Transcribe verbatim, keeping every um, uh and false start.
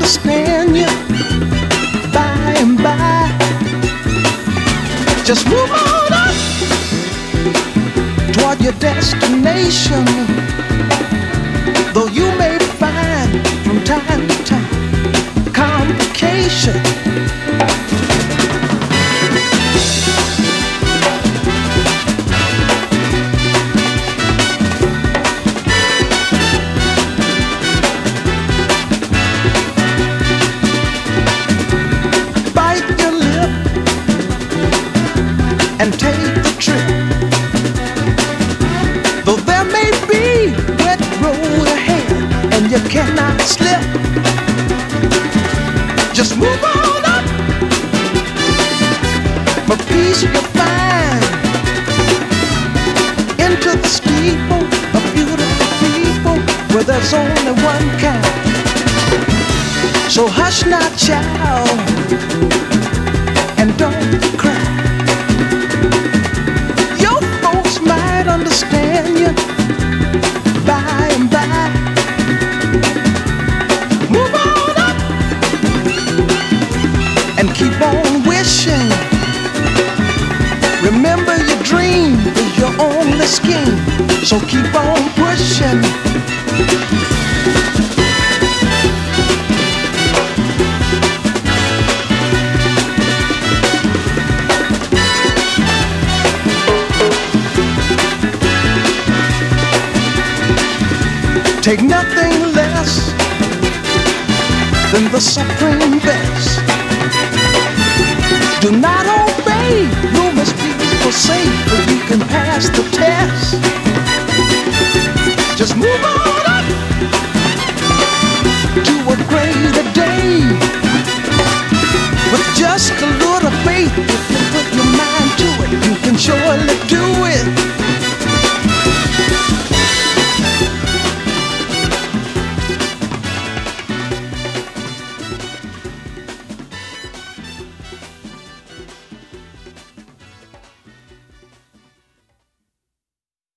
understand you by and by. Just move on up toward your destination. Though you may find from time to time complication. And take the trip. Though there may be wet road ahead and you cannot slip, just move on up. For peace you'll find into the steeple of beautiful people where there's only one kind. So hush not, child, and don't cry. Understand you by and by. Move on up and keep on wishing. Remember your dream is your only scheme, so keep on pushing. Take nothing less than the supreme best.